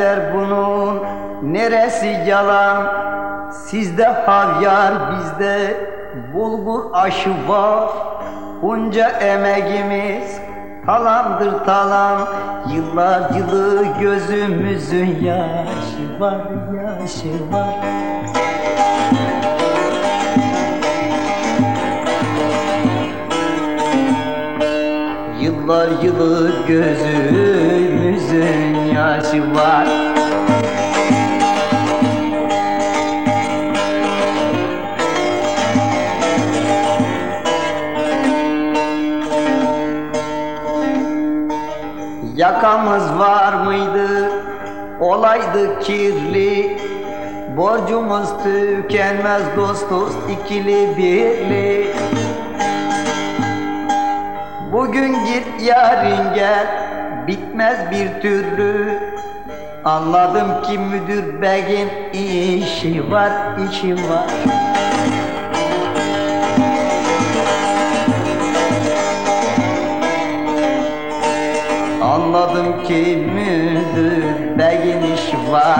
derler bunun neresi yalan? Sizde havyar bizde bulgur aşı var. Bunca emeğimiz talandır talan. Yıllar yılı gözümüzün yaşı var, yaşı var. Yıllar yılı gözümüzün yaşı var. Yakamız var mıydı, olaydı kirli. Borcumuz tükenmez dost dost ikili birli. Bugün git yarın gel, bitmez bir türlü. Anladım ki müdür beyin işi var, işi var. Anladım ki müdür beyin işi var.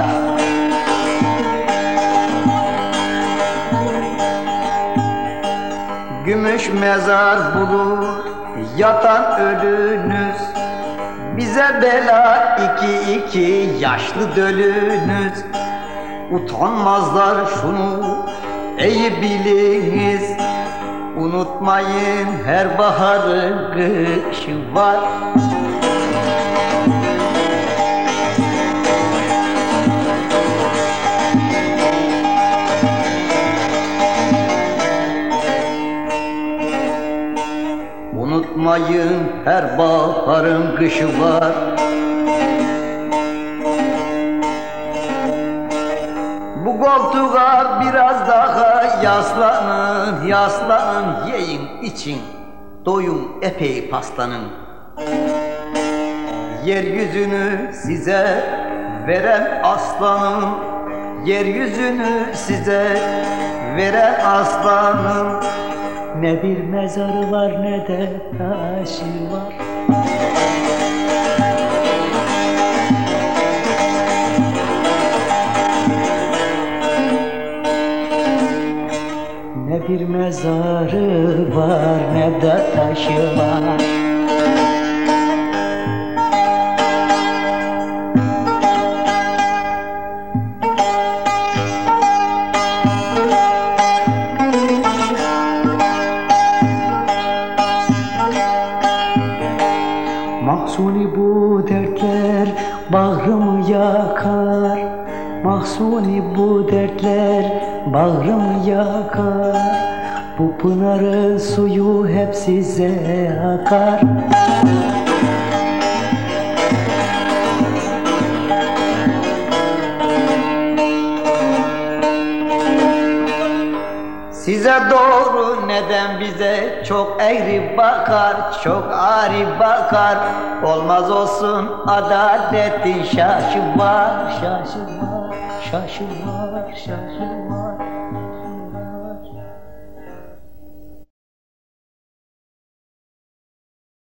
Gümüş mezar bulur yatan ölünüz. Bize bela iki iki yaşlı dölünüz. Utanmazlar şunu iyi biliniz. Unutmayın her baharın kışı var. Unutmayın her baharın kışı var. Bu koltuğa biraz daha yaslanın, yaslanın. Yiyin için doyun epey pastanın. Yeryüzünü size veren aslanım, yeryüzünü size veren aslanım. Ne bir mezarı var ne de taşı var. Ne bir mezarı var ne de taşı var. Mahzuni bu dertler bağrımı yakar. Mahzuni bu dertler bağrımı yakar. Bu pınarın suyu hep size akar. Size doğru neden bize çok eğri bakar, çok ağrı bakar. Olmaz olsun adaletin şaşı var, şaşı var, şaşı var, şaşı var.